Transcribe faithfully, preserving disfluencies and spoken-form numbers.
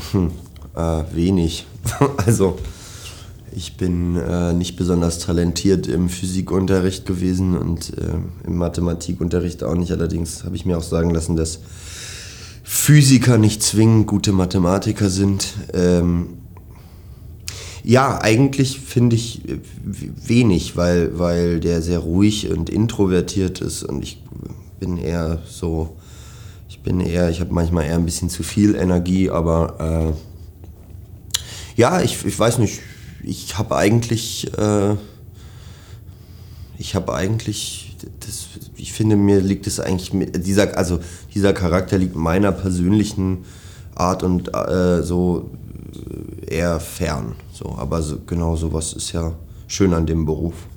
Hm, äh, wenig. Also ich bin äh, nicht besonders talentiert im Physikunterricht gewesen und äh, im Mathematikunterricht auch nicht. Allerdings habe ich mir auch sagen lassen, dass Physiker nicht zwingend gute Mathematiker sind. Ähm, ja, eigentlich finde ich äh, wenig, weil, weil der sehr ruhig und introvertiert ist und ich bin eher so, ich bin eher, ich habe manchmal eher ein bisschen zu viel Energie, aber äh, ja, ich, ich weiß nicht, ich habe eigentlich, äh, ich habe eigentlich, das, ich finde, mir liegt es eigentlich, mit, dieser, also dieser Charakter liegt meiner persönlichen Art und äh, so eher fern. So, aber so, genau sowas ist ja schön an dem Beruf.